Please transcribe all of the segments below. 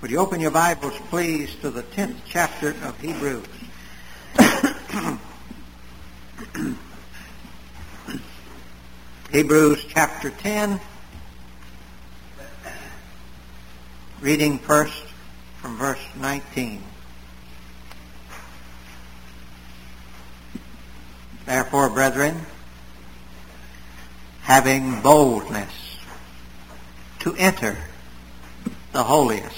Would you open your Bibles, please, to the 10th chapter of Hebrews. Hebrews chapter 10, reading first from verse 19. Therefore, brethren, having boldness to enter the holiest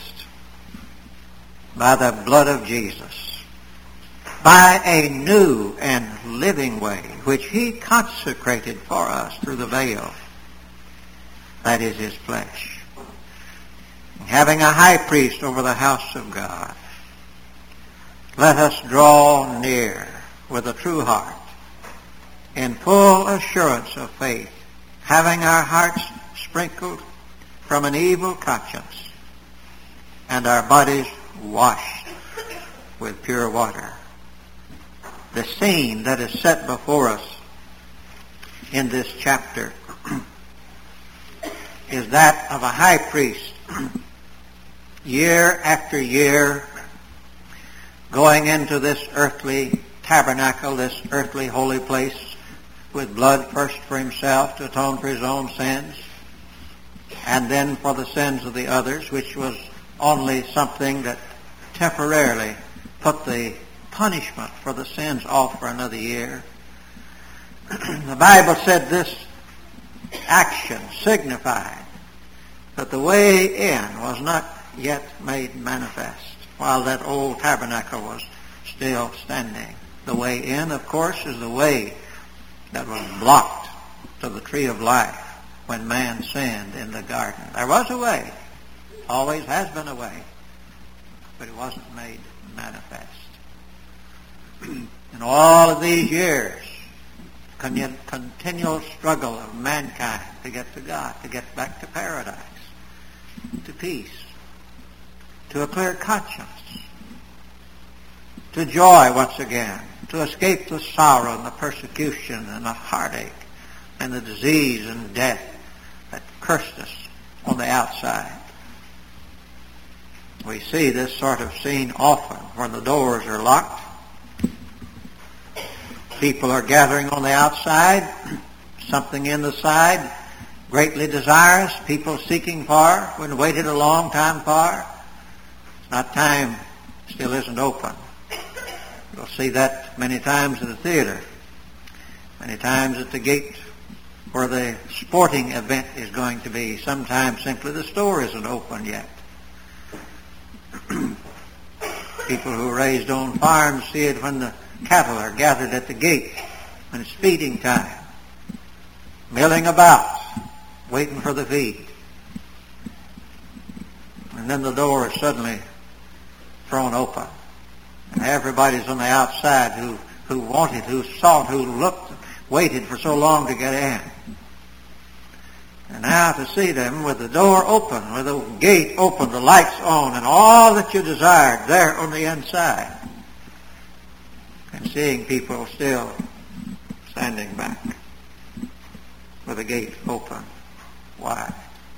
by the blood of Jesus, by a new and living way, which he consecrated for us through the veil, that is his flesh. Having a high priest over the house of God, let us draw near with a true heart, in full assurance of faith, having our hearts sprinkled from an evil conscience, and our bodies washed with pure water. The scene that is set before us in this chapter is that of a high priest, year after year, going into this earthly tabernacle, this earthly holy place, with blood first for himself to atone for his own sins, and then for the sins of the others, which was only something that temporarily put the punishment for the sins off for another year. The Bible said this action signified that the way in was not yet made manifest while that old tabernacle was still standing. The way in, of course, is the way that was blocked to the tree of life when man sinned in the garden. There was a way, always has been a way, but it wasn't made manifest. In all of these years, continual struggle of mankind to get to God, to get back to paradise, to peace, to a clear conscience, to joy once again, to escape the sorrow and the persecution and the heartache and the disease and death that cursed us on the outside. We see this sort of scene often when the doors are locked. People are gathering on the outside, something in the side, greatly desirous, people seeking for, when waited a long time for. It's not time, still isn't open. You'll see that many times at the theater, many times at the gate where the sporting event is going to be. Sometimes simply the store isn't open yet. People who are raised on farms see it when the cattle are gathered at the gate, when it's feeding time, milling about, waiting for the feed. And then the door is suddenly thrown open. And everybody's on the outside who wanted, who sought, who looked, waited for so long to get in. And now to see them with the door open, with the gate open, the lights on, and all that you desired there on the inside. And seeing people still standing back with the gate open wide.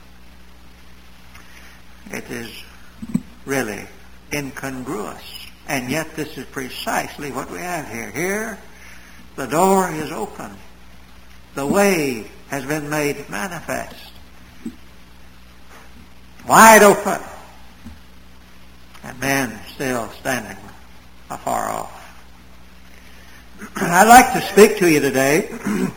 It is really incongruous. And yet this is precisely what we have here. Here, the door is open. The way has been made manifest. Wide open. And men still standing afar off. I'd like to speak to you today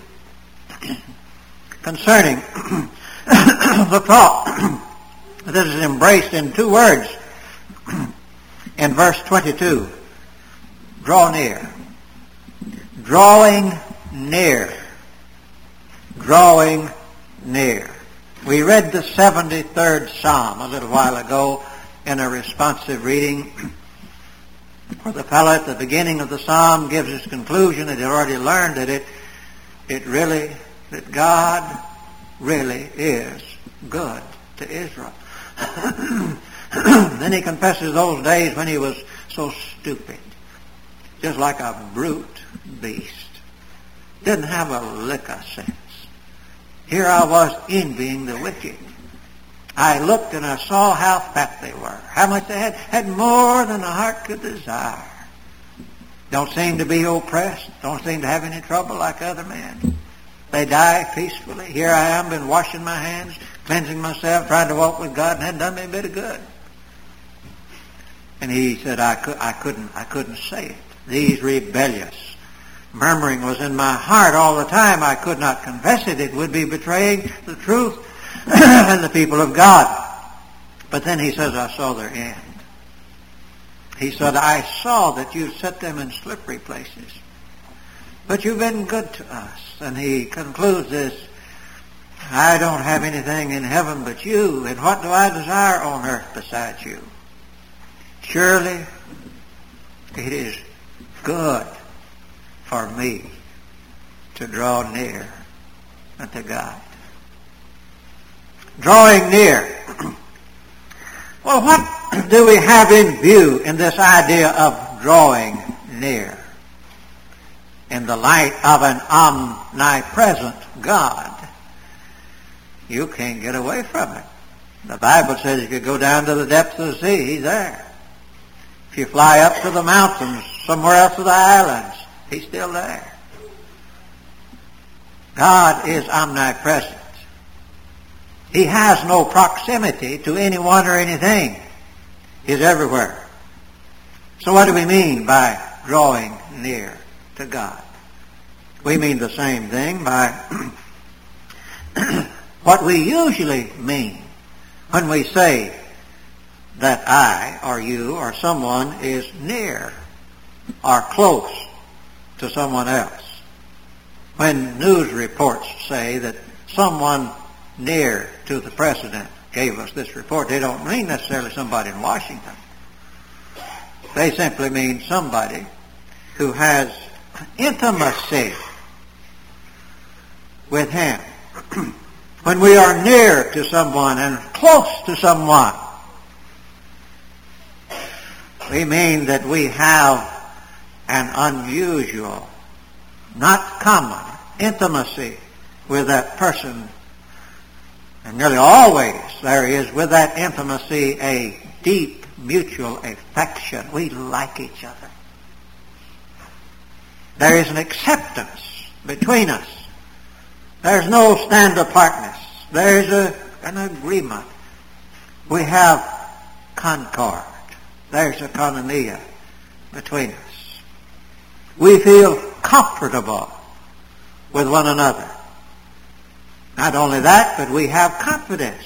concerning the thought that is embraced in two words in verse 22. Draw near. Drawing near. Drawing near. We read the 73rd Psalm a little while ago in a responsive reading, where the fellow at the beginning of the Psalm gives his conclusion that he already learned that God really is good to Israel. Then he confesses those days when he was so stupid, just like a brute beast. Didn't have a lick of sense. Here I was envying the wicked. I looked and I saw how fat they were, how much they had more than the heart could desire. Don't seem to be oppressed, don't seem to have any trouble like other men. They die peacefully. Here I am, been washing my hands, cleansing myself, trying to walk with God, and hadn't done me a bit of good. And he said, I couldn't say it. These rebellious murmuring was in my heart all the time. I could not confess it. It would be betraying the truth and the people of God. But then he says, I saw their end. He said, I saw that you set them in slippery places. But you've been good to us. And he concludes this, I don't have anything in heaven but you, and what do I desire on earth besides you? Surely it is good for me to draw near unto God. Drawing near. Well, what do we have in view in this idea of drawing near? In the light of an omnipresent God, you can't get away from it. The Bible says if you go down to the depths of the sea, he's there. If you fly up to the mountains, somewhere else to the islands, he's still there. God is omnipresent. He has no proximity to anyone or anything. He's everywhere. So what do we mean by drawing near to God? We mean the same thing by what we usually mean when we say that I or you or someone is near or close to someone else. When news reports say that someone near to the president gave us this report, they don't mean necessarily somebody in Washington. They simply mean somebody who has intimacy with him. When we are near to someone and close to someone, we mean that we have an unusual, not common, intimacy with that person. And nearly always there is with that intimacy a deep mutual affection. We like each other. There is an acceptance between us. There's no stand-apartness. There's an agreement. We have concord. There's a koinonia between us. We feel comfortable with one another. Not only that, but we have confidence.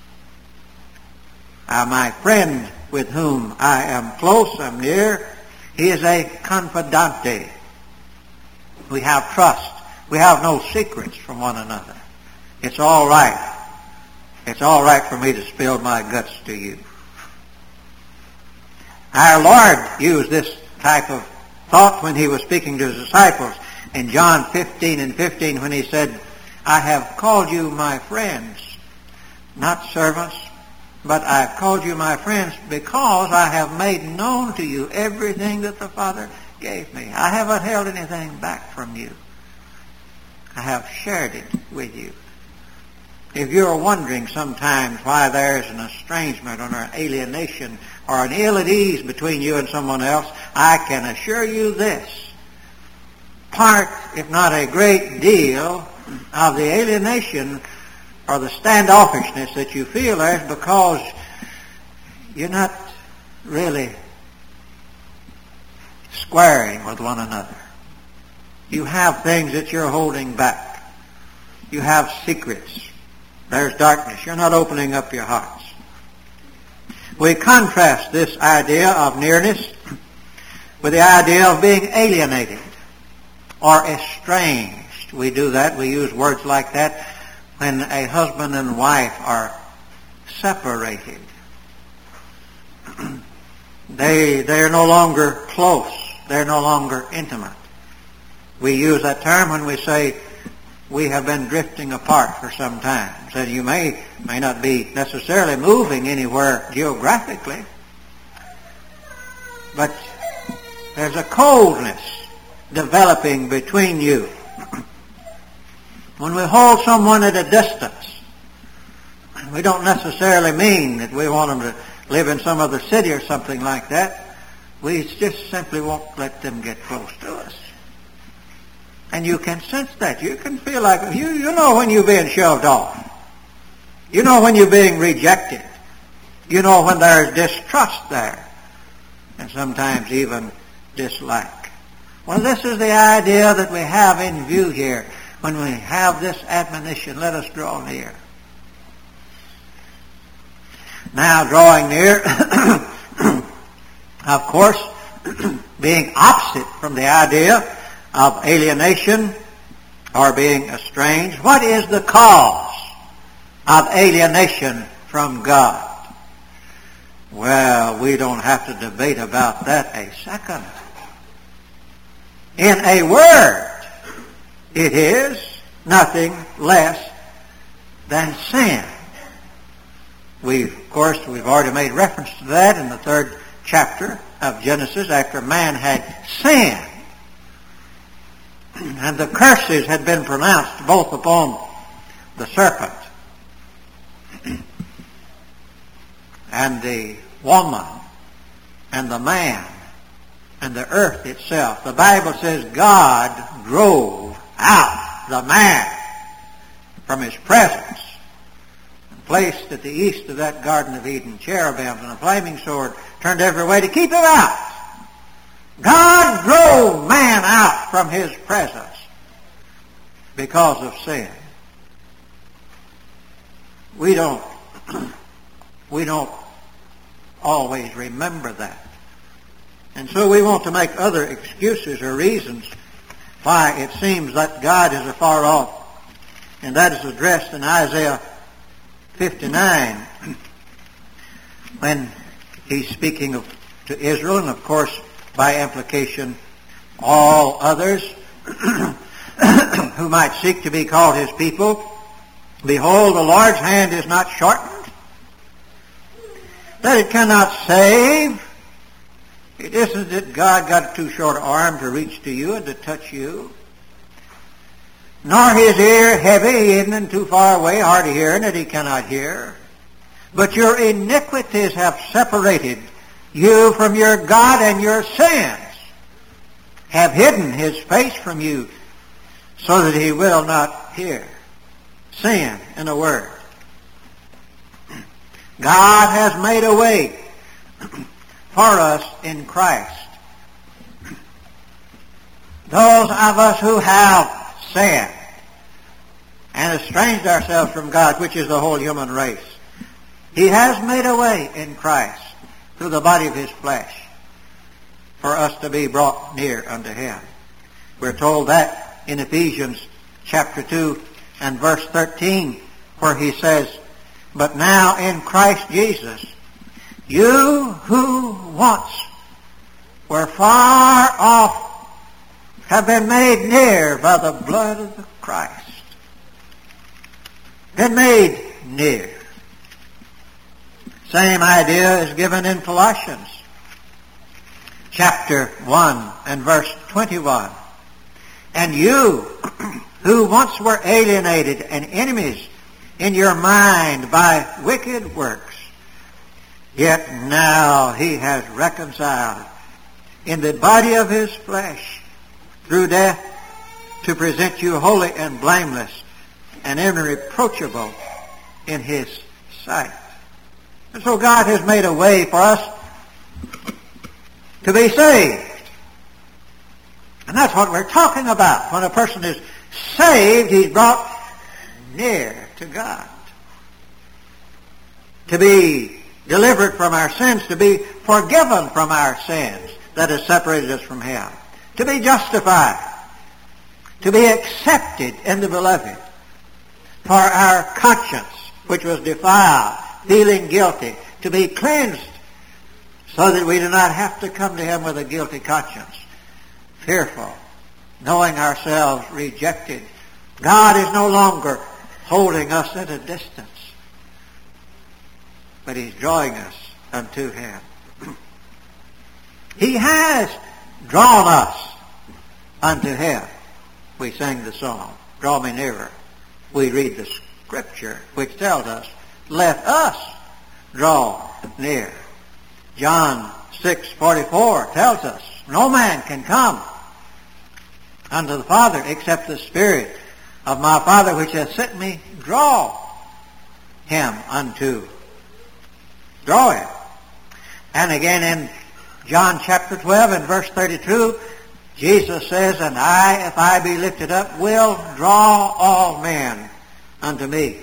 My friend with whom I am close, I'm near, he is a confidante. We have trust. We have no secrets from one another. It's all right. It's all right for me to spill my guts to you. Our Lord used this type of thought when he was speaking to his disciples in John 15:15 when he said, I have called you my friends, not servants, but I've called you my friends because I have made known to you everything that the Father gave me. I haven't held anything back from you. I have shared it with you. If you're wondering sometimes why there's an estrangement or an alienation or an ill at ease between you and someone else, I can assure you this. Part, if not a great deal, of the alienation or the standoffishness that you feel there is because you're not really squaring with one another. You have things that you're holding back. You have secrets. There's darkness. You're not opening up your hearts. We contrast this idea of nearness with the idea of being alienated or estranged. We do that. We use words like that when a husband and wife are separated. They're no longer close. They're no longer intimate. We use that term when we say we have been drifting apart for some time. So you may not be necessarily moving anywhere geographically, but there's a coldness developing between you. When we hold someone at a distance, We don't necessarily mean that we want them to live in some other city or something like that. We just simply won't let them get close to us. And you can sense that. You can feel like, you know when you're being shoved off. You know when you're being rejected. You know when there's distrust there. And sometimes even dislike. Well, this is the idea that we have in view here. When we have this admonition, let us draw near. Now, drawing near, of course, being opposite from the idea of alienation or being estranged. What is the cause of alienation from God? Well, we don't have to debate about that a second. In a word, it is nothing less than sin. Of course, we've already made reference to that in the 3rd chapter of Genesis after man had sinned. And the curses had been pronounced both upon the serpent and the woman and the man and the earth itself. The Bible says God drove out the man from his presence and placed at the east of that Garden of Eden cherubims and a flaming sword turned every way to keep him out. God drove man out from his presence because of sin. We don't always remember that. And so we want to make other excuses or reasons why it seems that God is afar off. And that is addressed in Isaiah 59 when he's speaking to Israel, and of course by implication all others who might seek to be called his people. Behold, the Lord's hand is not shortened, that it cannot save. It isn't that God got too short an arm to reach to you and to touch you. Nor his ear heavy, hidden and too far away, hard of hearing that he cannot hear. But your iniquities have separated you from your God, and your sins have hidden his face from you so that he will not hear. Sin, in a word. God has made a way for us in Christ. Those of us who have sinned and estranged ourselves from God, which is the whole human race, he has made a way in Christ through the body of his flesh for us to be brought near unto him. We're told that in Ephesians chapter 2 and verse 13, where he says, but now in Christ Jesus, you who once were far off have been made near by the blood of the Christ. Been made near. Same idea is given in Colossians chapter 1 and verse 21. And you who once were alienated and enemies in your mind by wicked works, yet now he has reconciled in the body of his flesh through death to present you holy and blameless and irreproachable in his sight. And so God has made a way for us to be saved. And that's what we're talking about. When a person is saved, he's brought near to God. To be delivered from our sins, to be forgiven from our sins that has separated us from him. To be justified. To be accepted in the beloved. For our conscience, which was defiled, feeling guilty, to be cleansed so that we do not have to come to him with a guilty conscience, fearful, knowing ourselves rejected. God is no longer holding us at a distance, but he's drawing us unto him. He has drawn us unto him. We sing the song, Draw Me Nearer. We read the scripture which tells us let us draw near. John 6:44 tells us, no man can come unto the Father except the Spirit of my Father which hath sent me draw him. And again in John chapter 12 and verse 32, Jesus says, and I, if I be lifted up, will draw all men unto me.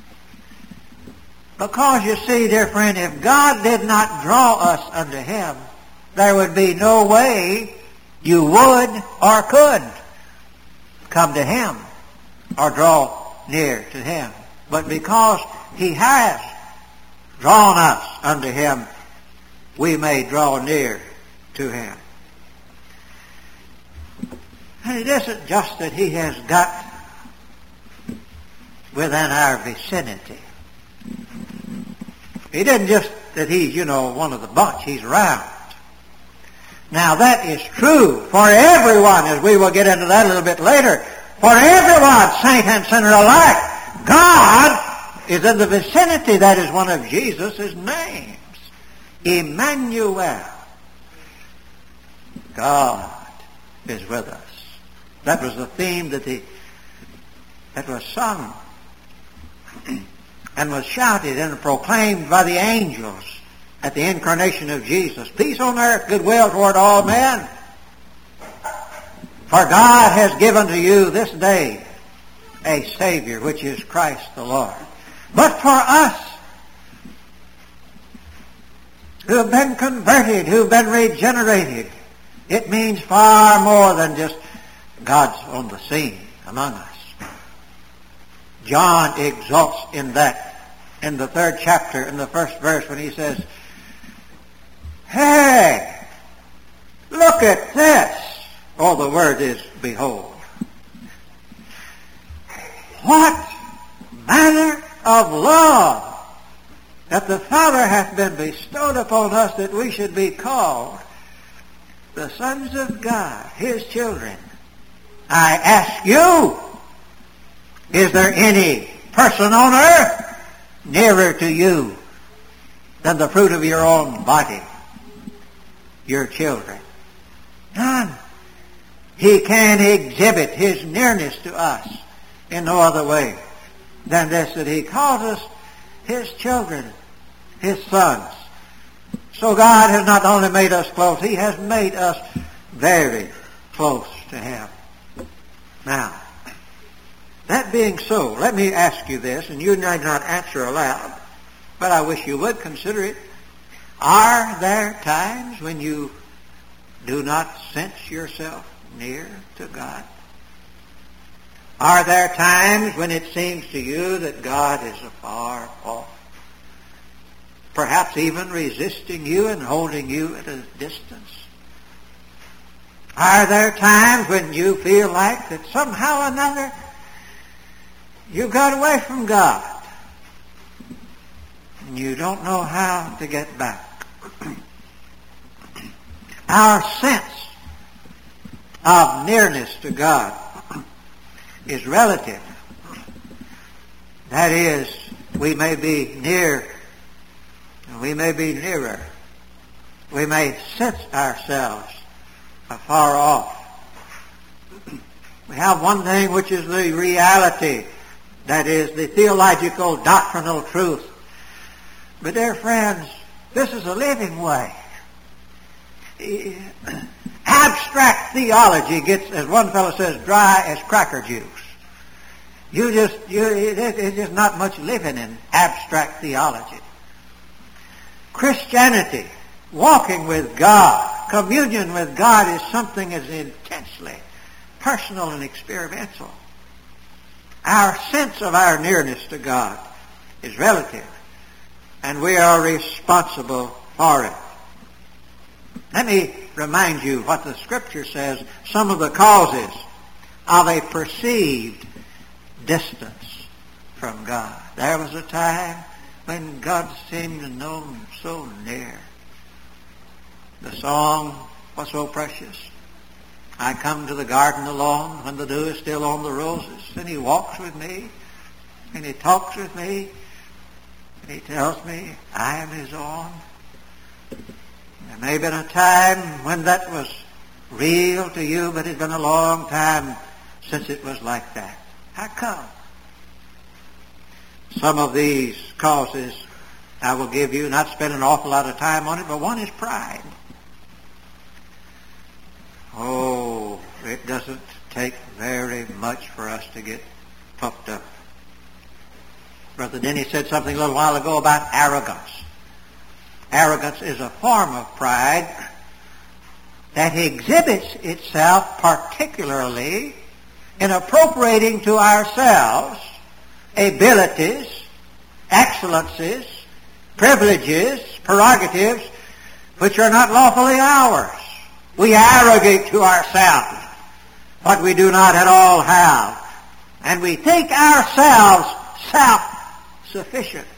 Because you see, dear friend, if God did not draw us unto him, there would be no way you would or could come to him or draw near to him. But because he has drawn us unto him, we may draw near to him. And it isn't just that he has got within our vicinity. It isn't just that he's, one of the bunch. He's around. Now that is true for everyone, as we will get into that a little bit later. For everyone, saint and sinner alike, God is in the vicinity. That is one of Jesus' names. Emmanuel. God is with us. That was the theme that was sung and was shouted and proclaimed by the angels at the incarnation of Jesus. Peace on earth, goodwill toward all men. For God has given to you this day a Savior, which is Christ the Lord. But for us, who have been converted, who have been regenerated, it means far more than just God's on the scene among us. John exalts in that, in the 3rd chapter, in the 1st verse, when he says, hey, look at this. Oh, the word is, behold. What manner of love that the Father hath been bestowed upon us, that we should be called the sons of God, his children. I ask you, is there any person on earth nearer to you than the fruit of your own body, your children? None. He can exhibit his nearness to us in no other way than this, that he calls us his children, his sons. So God has not only made us close, he has made us very close to him. Now, that being so, let me ask you this, and you need not answer aloud, but I wish you would consider it. Are there times when you do not sense yourself near to God? Are there times when it seems to you that God is afar off? Perhaps even resisting you and holding you at a distance? Are there times when you feel like that somehow or another you got away from God and you don't know how to get back? Our sense of nearness to God is relative. That is, we may be near, we may be nearer. We may sense ourselves afar off. We have one thing which is the reality, that is the theological doctrinal truth. But dear friends, this is a living way. Abstract theology gets, as one fellow says, dry as cracker juice. It's just not much living in abstract theology. Christianity, walking with God, communion with God, is something as intensely personal and experiential. Our sense of our nearness to God is relative, and we are responsible for it. Let me remind you what the Scripture says, some of the causes of a perceived distance from God. There was a time when God seemed to know him so near. The song was so precious. I come to the garden alone when the dew is still on the roses, and he walks with me, and he talks with me, He tells me I am His own. There may have been a time when that was real to you, but it's been a long time since it was like that. How come? Some of these causes I will give you, not spend an awful lot of time on it, but one is pride. Oh, it doesn't take very much for us to get puffed up. Brother Denny said something a little while ago about arrogance. Arrogance is a form of pride that exhibits itself particularly in appropriating to ourselves abilities, excellences, privileges, prerogatives, which are not lawfully ours. We arrogate to ourselves what we do not at all have. And we think ourselves self-sufficient.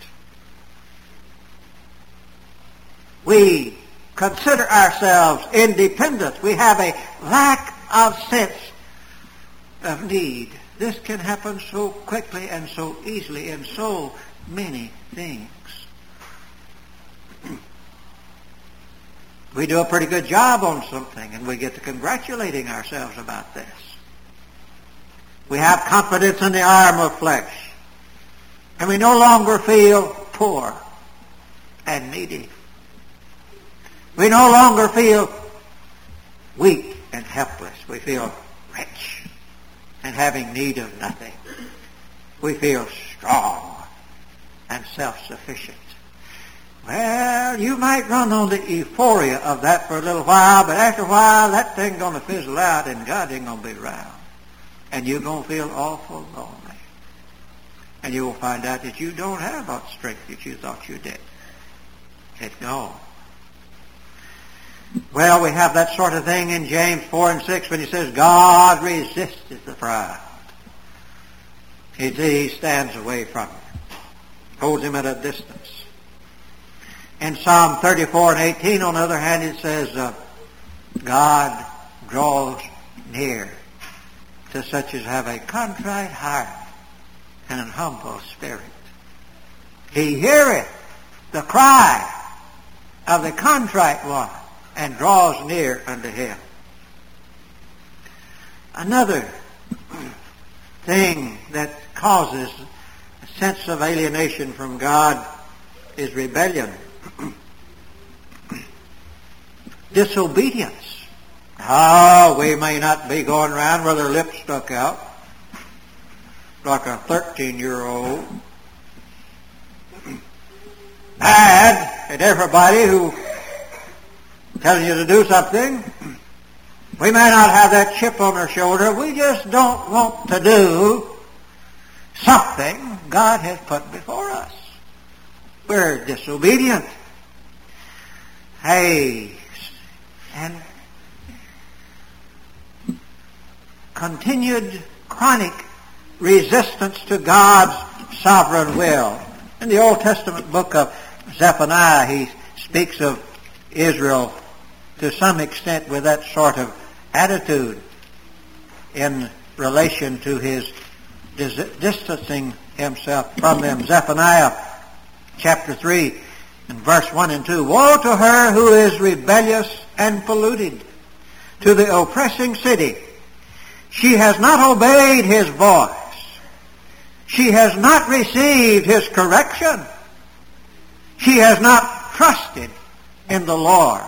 We consider ourselves independent. We have a lack of sense of need. This can happen so quickly and so easily in so many things. We do a pretty good job on something, and we get to congratulating ourselves about this. We have confidence in the arm of flesh, and we no longer feel poor and needy. We no longer feel weak and helpless. We feel rich and having need of nothing. We feel strong and self-sufficient. Well, you might run on the euphoria of that for a little while, but after a while, that thing's going to fizzle out and God ain't going to be around. And you're going to feel awful lonely. And you will find out that you don't have that strength that you thought you did. It's gone. Well, we have that sort of thing in James 4 and 6 when he says, God resisteth the proud. He stands away from him, holds him at a distance. In Psalm 34 and 18, on the other hand, it says, God draws near to such as have a contrite heart and an humble spirit. He heareth the cry of the contrite one and draws near unto him. Another thing that causes a sense of alienation from God is rebellion. Disobedience. We may not be going around with our lips stuck out like a 13-year-old. Mad at everybody who telling you to do something. We may not have that chip on our shoulder. We just don't want to do something God has put before us. We're disobedient. And continued chronic resistance to God's sovereign will. In the Old Testament book of Zephaniah, he speaks of Israel to some extent with that sort of attitude in relation to his distancing himself from them. Zephaniah chapter 3 and verse 1 and 2. Woe to her who is rebellious and polluted, to the oppressing city. She has not obeyed his voice. She has not received his correction. She has not trusted in the Lord.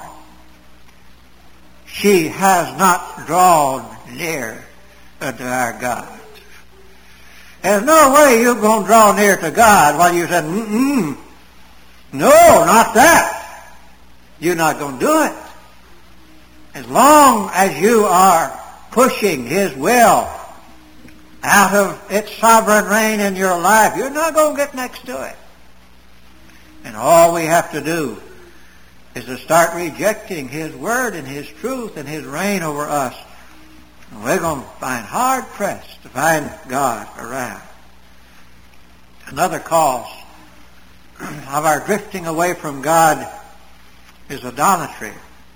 She has not drawn near unto our God. There's no way you're going to draw near to God while you said, no, not that. You're not going to do it. As long as you are pushing his will out of its sovereign reign in your life, you're not going to get next to it. And all we have to do is to start rejecting his word and his truth and his reign over us. And we're going to find hard pressed to find God around. Another cause of our drifting away from God is idolatry.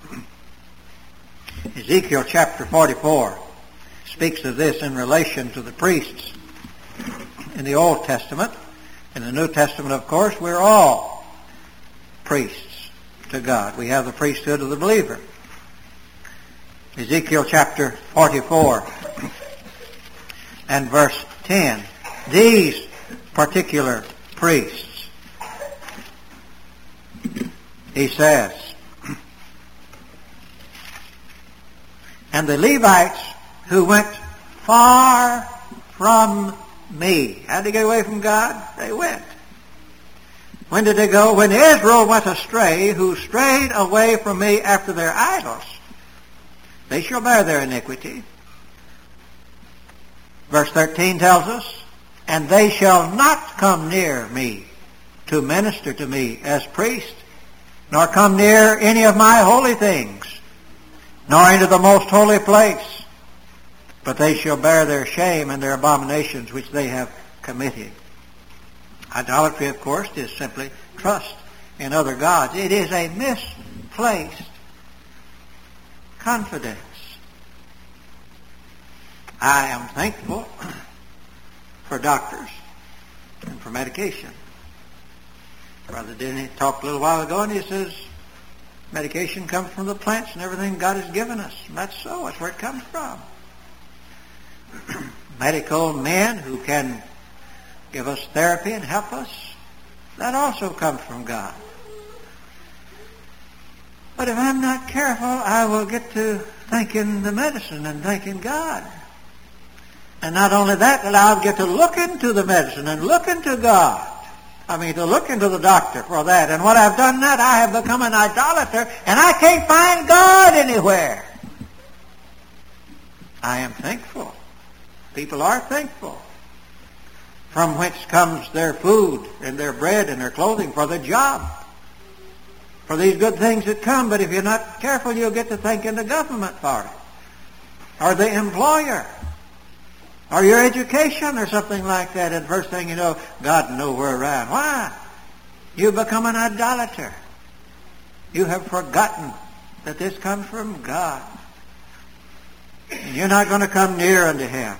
Ezekiel chapter 44 speaks of this in relation to the priests in the Old Testament. In the New Testament, of course, we're all priests to God. We have the priesthood of the believer. Ezekiel chapter 44 and verse 10. These particular priests, he says, and the Levites who went far from me. How did they get away from God? They went. When did they go? When Israel went astray, who strayed away from me after their idols. They shall bear their iniquity. Verse 13 tells us, and they shall not come near me to minister to me as priest, nor come near any of my holy things, nor into the most holy place, but they shall bear their shame and their abominations which they have committed. Idolatry, of course, is simply trust in other gods. It is a misplaced confidence. I am thankful for doctors and for medication. Brother Denny talked a little while ago, and he says medication comes from the plants and everything God has given us. And that's so. That's where it comes from. Medical men who can give us therapy and help us, that also comes from God. But if I'm not careful, I will get to thinking the medicine and thanking God. And not only that, but I'll get to look into the medicine and look into God. To look into the doctor for that. And when I've done that, I have become an idolater, and I can't find God anywhere. I am thankful. People are thankful. From whence comes their food and their bread and their clothing for their job, for these good things that come. But if you're not careful, you'll get to thanking the government for it, or the employer, or your education, or something like that. And first thing you know, God nowhere around. Why? You become an idolater. You have forgotten that this comes from God. And you're not going to come near unto Him.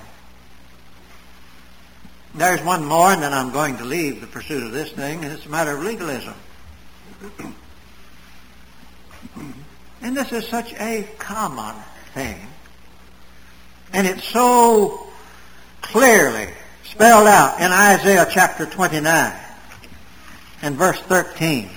There's one more, and then I'm going to leave the pursuit of this thing, and it's a matter of legalism. And this is such a common thing. And it's so clearly spelled out in Isaiah chapter 29 and verse 13,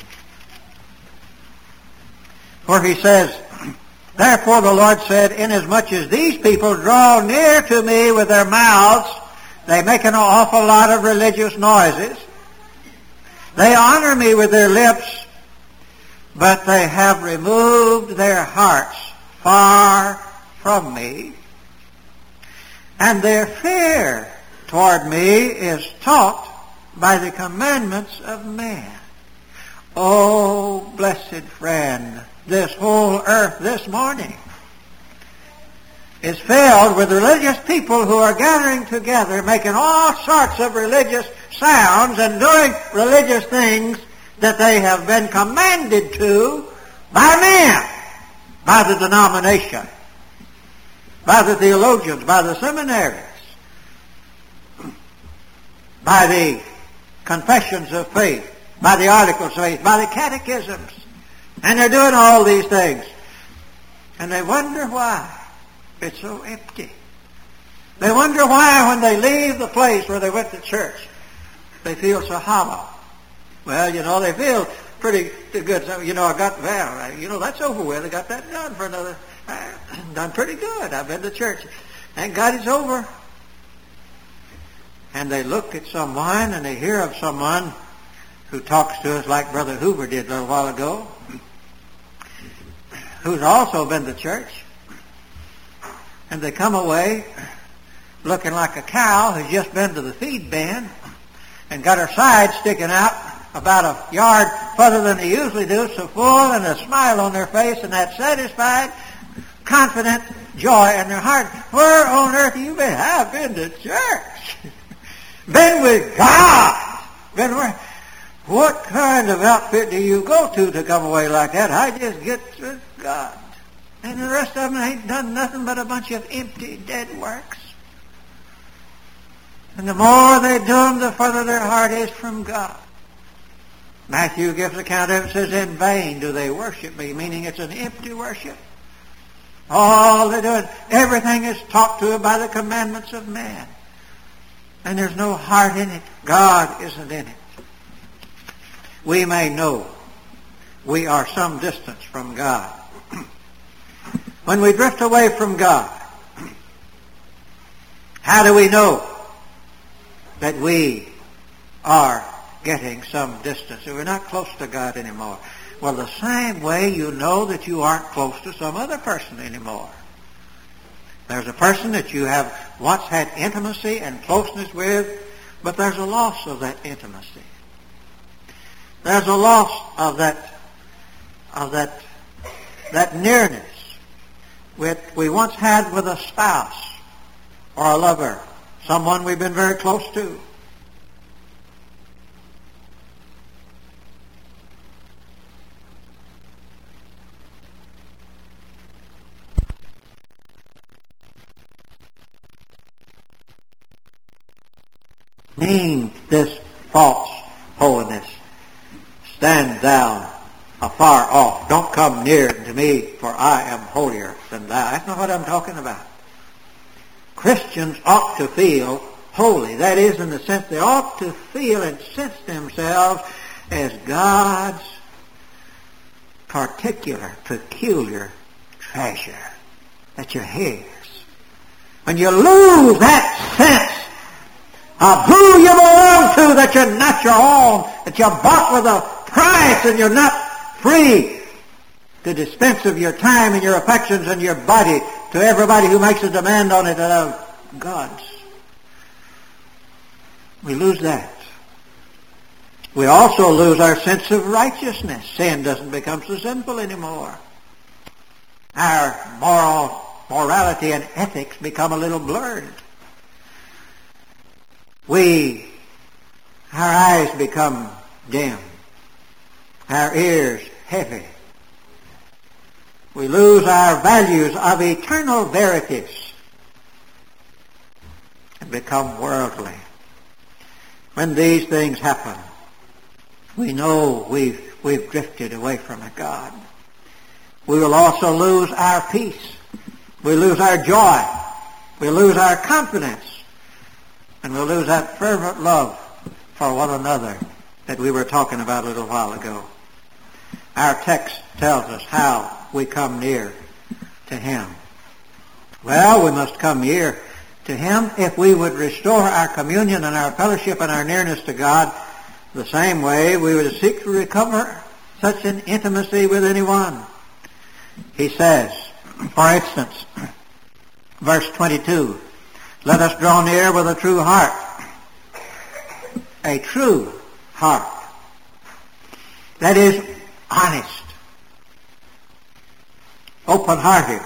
where he says, therefore the Lord said, inasmuch as these people draw near to me with their mouths, they make an awful lot of religious noises. They honor me with their lips, but they have removed their hearts far from me. And their fear toward me is taught by the commandments of man. Oh, blessed friend, this whole earth this morning is filled with religious people who are gathering together, making all sorts of religious sounds and doing religious things that they have been commanded to by men, by the denomination, by the theologians, by the seminaries, by the confessions of faith, by the articles of faith, by the catechisms. And they're doing all these things. And they wonder why it's so empty. They wonder why when they leave the place where they went to church, they feel so hollow. Well, they feel pretty good. I got, that's over with. I got that done for another, done pretty good. I've been to church. Thank God it's over. And they look at someone and they hear of someone who talks to us like Brother Hoover did a little while ago, who's also been to church. And they come away looking like a cow who's just been to the feed bin and got her sides sticking out about a yard further than they usually do, so full and a smile on their face and that satisfied, confident joy in their heart. Where on earth have you been? I've been to church. Been with God. Been where? What kind of outfit do you go to come away like that? I just get with God. And the rest of them ain't done nothing but a bunch of empty, dead works. And the more they do them, the further their heart is from God. Matthew gives account of it, says, in vain do they worship me, meaning it's an empty worship. All they're doing, everything is taught to them by the commandments of man. And there's no heart in it. God isn't in it. We may know we are some distance from God. When we drift away from God, how do we know that we are getting some distance, that we're not close to God anymore? Well, the same way you know that you aren't close to some other person anymore. There's a person that you have once had intimacy and closeness with, but there's a loss of that intimacy. There's a loss of that nearness which we once had with a spouse or a lover, someone we've been very close to. Mean this false holiness. Stand thou afar off. Don't come near to me, for I am holier than thou. That's not what I'm talking about. Christians ought to feel holy. That is, in the sense they ought to feel and sense themselves as God's particular, peculiar treasure. That's your hairs. When you lose that sense of who you belong to, that you're not your own, that you're bought with a price and you're not free to dispense of your time and your affections and your body to everybody who makes a demand on it of God's. We lose that. We also lose our sense of righteousness. Sin doesn't become so sinful anymore. Our morality and ethics become a little blurred. Our eyes become dim. Our ears heavy. We lose our values of eternal verities and become worldly. When these things happen, we know we've drifted away from God. We will also lose our peace. We lose our joy. We lose our confidence. And we'll lose that fervent love for one another that we were talking about a little while ago. Our text tells us how we come near to Him. Well, we must come near to Him if we would restore our communion and our fellowship and our nearness to God the same way we would seek to recover such an intimacy with anyone. He says, for instance, verse 22, let us draw near with a true heart. A true heart. That is honest, open-hearted,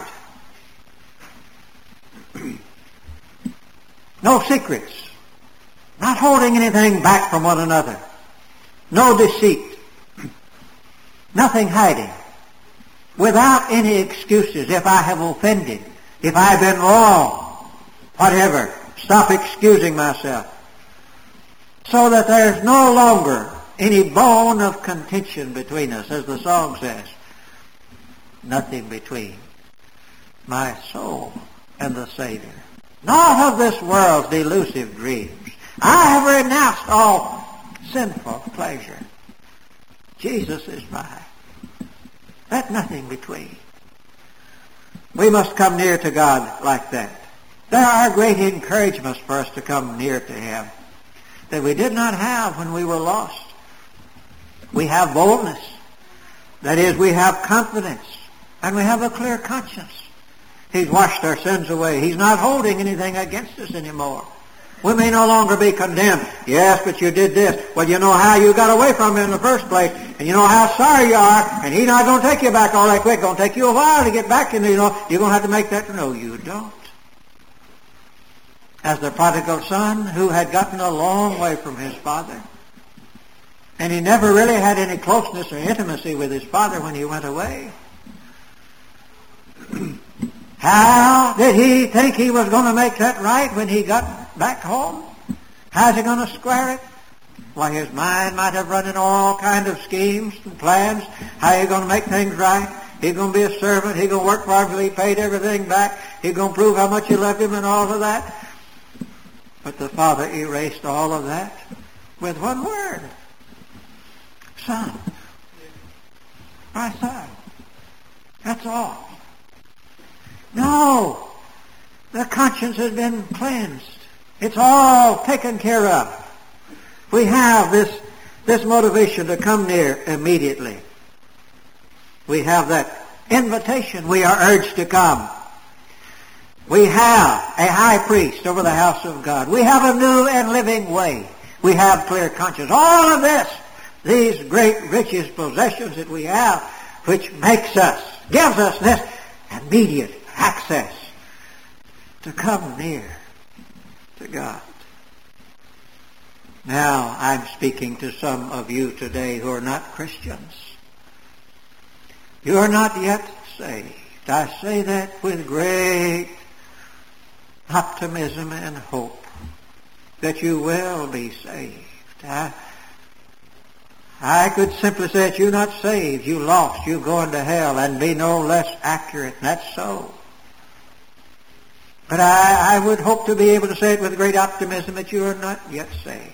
no secrets, not holding anything back from one another, no deceit, nothing hiding, without any excuses. If I have offended, if I have been wrong, whatever, stop excusing myself, so that there's no longer any bone of contention between us, as the song says. Nothing between my soul and the Savior. Not of this world's delusive dreams. I have renounced all sinful pleasure. Jesus is mine. Let nothing between. We must come near to God like that. There are great encouragements for us to come near to Him that we did not have when we were lost. We have boldness. That is, we have confidence. And we have a clear conscience. He's washed our sins away. He's not holding anything against us anymore. We may no longer be condemned. Yes, but you did this. Well, you know how you got away from Him in the first place. And you know how sorry you are. And He's not going to take you back all that quick. It's going to take you a while to get back. And you're going to have to make that. No, you don't. As the prodigal son who had gotten a long way from his father. And he never really had any closeness or intimacy with his father when he went away. How did he think he was going to make that right when he got back home? How's he going to square it? Why, his mind might have run in all kinds of schemes and plans. How are you going to make things right? He's going to be a servant. He's going to work for him until he paid everything back. He's going to prove how much he loved him and all of that. But the Father erased all of that with one word. Son. My son. That's all. No. The conscience has been cleansed. It's all taken care of. We have this motivation to come near immediately. We have that invitation. We are urged to come. We have a high priest over the house of God. We have a new and living way. We have clear conscience. All of this, these great riches, possessions that we have, which gives us this immediate access to come near to God. Now, I'm speaking to some of you today who are not Christians. You are not yet saved. I say that with great optimism and hope that you will be saved. I could simply say that you're not saved, you lost, you going to hell, and be no less accurate. And that's so. But I would hope to be able to say it with great optimism that you are not yet saved.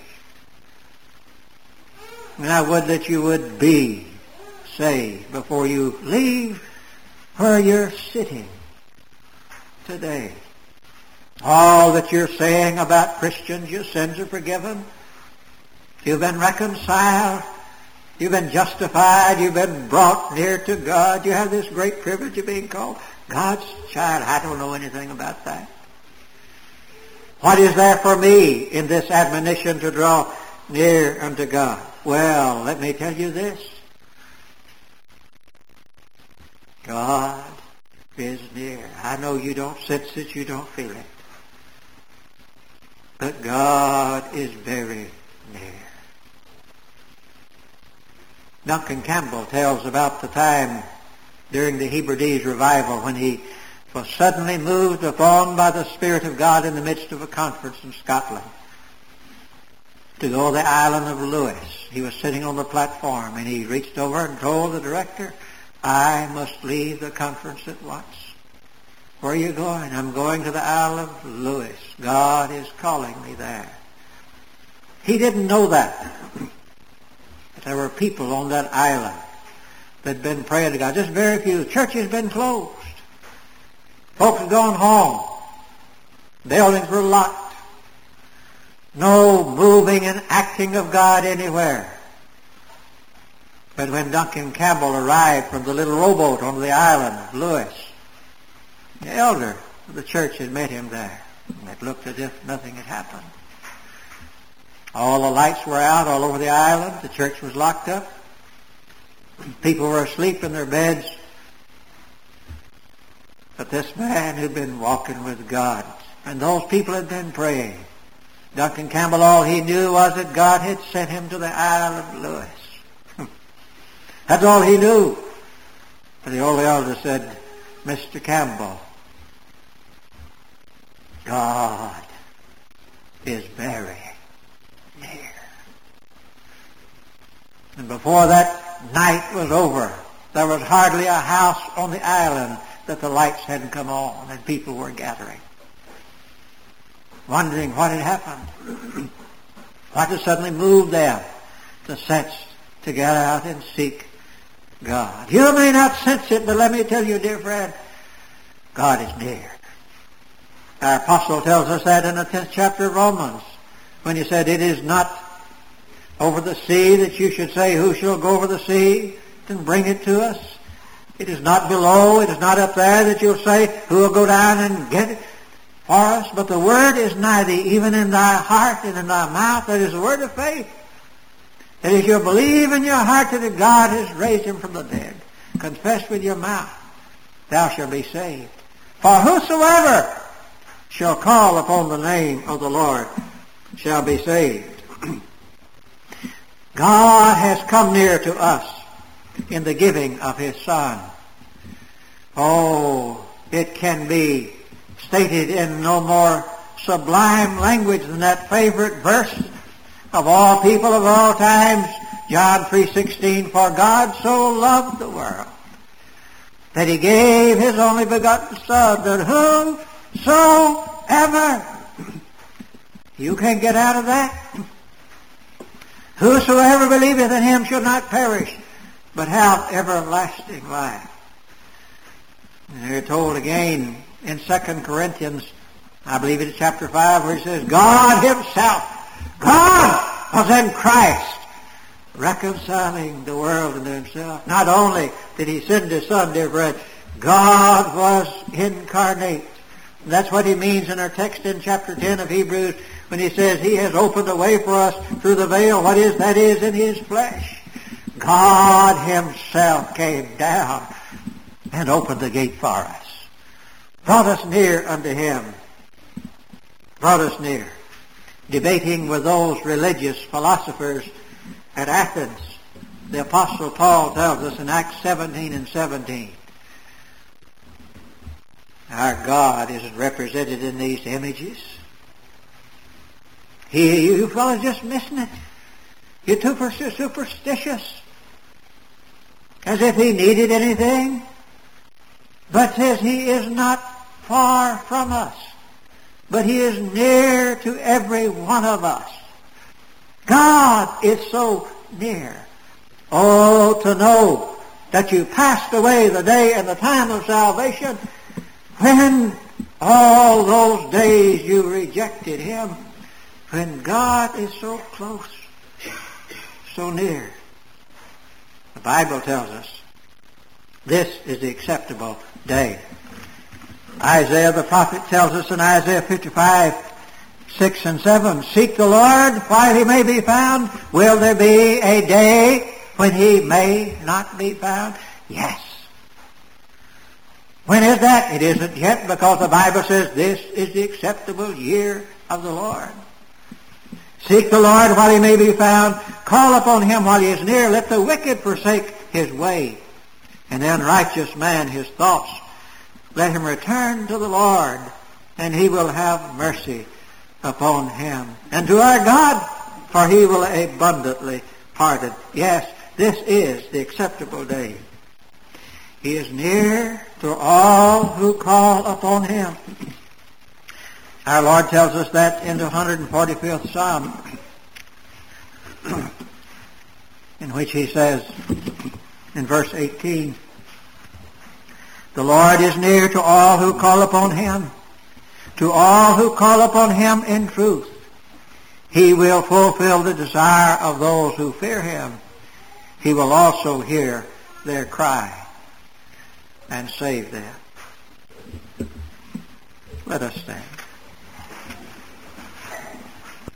And I would that you would be saved before you leave where you're sitting today. All that you're saying about Christians, your sins are forgiven. You've been reconciled. You've been justified. You've been brought near to God. You have this great privilege of being called God's child. I don't know anything about that. What is there for me in this admonition to draw near unto God? Well, let me tell you this. God is near. I know you don't sense it, you don't feel it. But God is very near. Duncan Campbell tells about the time during the Hebrides revival when he was suddenly moved upon by the Spirit of God in the midst of a conference in Scotland to go to the island of Lewis. He was sitting on the platform and he reached over and told the director, I must leave the conference at once. Where are you going? I'm going to the Isle of Lewis. God is calling me there. He didn't know that. But there were people on that island that had been praying to God. Just very few. Churches had been closed. Folks had gone home. Buildings were locked. No moving and acting of God anywhere. But when Duncan Campbell arrived from the little rowboat on the island of Lewis, the elder of the church had met him there. And it looked as if nothing had happened. All the lights were out all over the island. The church was locked up. People were asleep in their beds. But this man who'd been walking with God, and those people had been praying. Duncan Campbell, all he knew was that God had sent him to the Isle of Lewis. That's all he knew. But the old elder said, Mr. Campbell, God is very near. And before that night was over, there was hardly a house on the island that the lights hadn't come on and people were gathering, wondering what had happened. What had suddenly moved them to sense, to get out and seek God. You may not sense it, but let me tell you, dear friend, God is near. Our apostle tells us that in the 10th chapter of Romans, when he said, it is not over the sea that you should say, who shall go over the sea and bring it to us? It is not below, it is not up there that you'll say, who will go down and get it for us? But the word is nigh thee, even in thy heart and in thy mouth. That is the word of faith. That if you believe in your heart that God has raised him from the dead, confess with your mouth, thou shalt be saved. For whosoever shall call upon the name of the Lord shall be saved. God has come near to us in the giving of his Son. Oh, it can be stated in no more sublime language than that favorite verse of all people of all times, John 3:16, for God so loved the world that he gave his only begotten Son, that whosoever, you can't get out of that, whosoever believeth in him shall not perish, but have everlasting life. And they're told again in 2 Corinthians, I believe it's chapter 5, where he says, God himself, God was in Christ, reconciling the world unto himself. Not only did he send his Son, dear friend, God was incarnate. And that's what he means in our text in chapter 10 of Hebrews, when he says he has opened a way for us through the veil. What is that? Is in his flesh. God himself came down and opened the gate for us, brought us near unto him, brought us near. Debating with those religious philosophers at Athens, the Apostle Paul tells us in Acts 17:17, our God isn't represented in these images. You fellas just missing it. You're too superstitious, as if he needed anything. But says he is not far from us, but he is near to every one of us. God is so near. Oh, to know that you passed away the day and the time of salvation when all those days you rejected him, when God is so close, so near. The Bible tells us this is the acceptable day. Isaiah the prophet tells us in Isaiah 55:6-7, seek the Lord while he may be found. Will there be a day when he may not be found? Yes. When is that? It isn't yet, because the Bible says this is the acceptable year of the Lord. Seek the Lord while he may be found. Call upon him while he is near. Let the wicked forsake his way, and the unrighteous man his thoughts. Let him return to the Lord, and he will have mercy upon him. And to our God, for he will abundantly pardon. Yes, this is the acceptable day. He is near to all who call upon him. Our Lord tells us that in the 145th Psalm, in which he says, in verse 18, the Lord is near to all who call upon him, to all who call upon him in truth. He will fulfill the desire of those who fear him. He will also hear their cry and save them. Let us stand.